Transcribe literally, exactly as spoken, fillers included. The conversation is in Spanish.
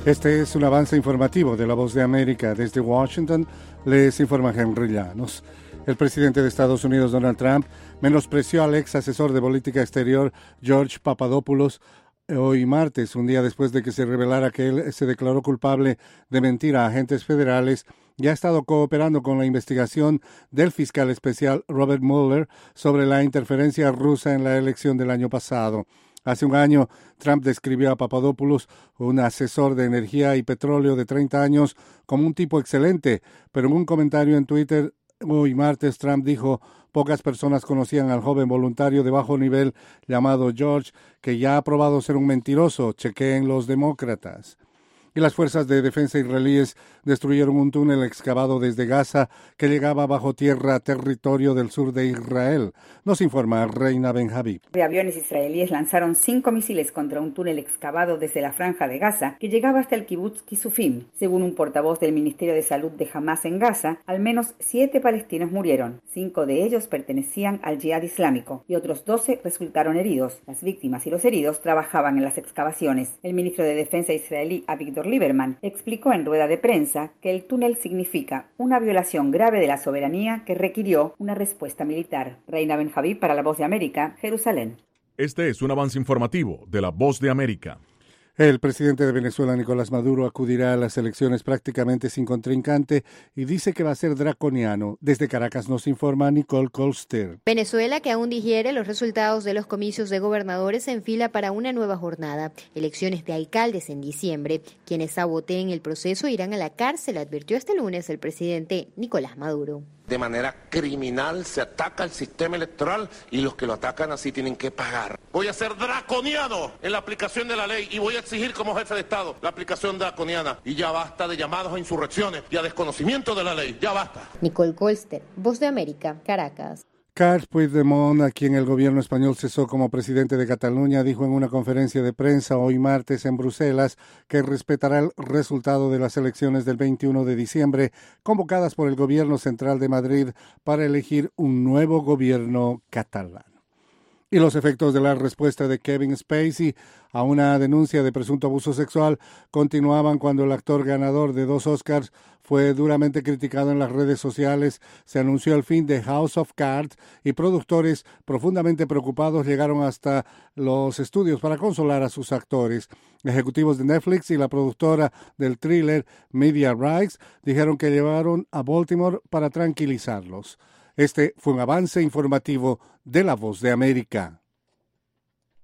Este es un avance informativo de La Voz de América. Desde Washington les informa Henry Llanos. El presidente de Estados Unidos, Donald Trump, menospreció al ex asesor de política exterior, George Papadopoulos, hoy martes, un día después de que se revelara que él se declaró culpable de mentir a agentes federales y ha estado cooperando con la investigación del fiscal especial Robert Mueller sobre la interferencia rusa en la elección del año pasado. Hace un año, Trump describió a Papadopoulos, un asesor de energía y petróleo de treinta años, como un tipo excelente, pero en un comentario en Twitter hoy martes, Trump dijo: pocas personas conocían al joven voluntario de bajo nivel llamado George, que ya ha probado ser un mentiroso, chequeen los demócratas. Y las fuerzas de defensa israelíes destruyeron un túnel excavado desde Gaza que llegaba bajo tierra a territorio del sur de Israel. Nos informa Reina Ben-Habib. De aviones israelíes lanzaron cinco misiles contra un túnel excavado desde la franja de Gaza que llegaba hasta el kibutz Kisufim. Según un portavoz del Ministerio de Salud de Hamás en Gaza, al menos siete palestinos murieron. Cinco de ellos pertenecían al Yihad Islámico y otros doce resultaron heridos. Las víctimas y los heridos trabajaban en las excavaciones. El ministro de Defensa israelí, Avigdor Lieberman, explicó en rueda de prensa que el túnel significa una violación grave de la soberanía que requirió una respuesta militar. Reina Ben-Habib para La Voz de América, Jerusalén. Este es un avance informativo de La Voz de América. El presidente de Venezuela, Nicolás Maduro, acudirá a las elecciones prácticamente sin contrincante y dice que va a ser draconiano. Desde Caracas nos informa Nicole Colster. Venezuela, que aún digiere los resultados de los comicios de gobernadores, se enfila para una nueva jornada. Elecciones de alcaldes en diciembre. Quienes saboteen el proceso irán a la cárcel, advirtió este lunes el presidente Nicolás Maduro. De manera criminal se ataca el sistema electoral y los que lo atacan así tienen que pagar. Voy a ser draconiano en la aplicación de la ley y voy a exigir como jefe de Estado la aplicación draconiana. Y ya basta de llamados a insurrecciones y a desconocimiento de la ley. Ya basta. Nicole Colster, Voz de América, Caracas. Carles Puigdemont, a quien el gobierno español cesó como presidente de Cataluña, dijo en una conferencia de prensa hoy martes en Bruselas que respetará el resultado de las elecciones del veintiuno de diciembre, convocadas por el gobierno central de Madrid para elegir un nuevo gobierno catalán. Y los efectos de la respuesta de Kevin Spacey a una denuncia de presunto abuso sexual continuaban cuando el actor ganador de dos Oscars fue duramente criticado en las redes sociales. Se anunció el fin de House of Cards y productores profundamente preocupados llegaron hasta los estudios para consolar a sus actores. Ejecutivos de Netflix y la productora del thriller Media Rights dijeron que llevaron a Baltimore para tranquilizarlos. Este fue un avance informativo de La Voz de América.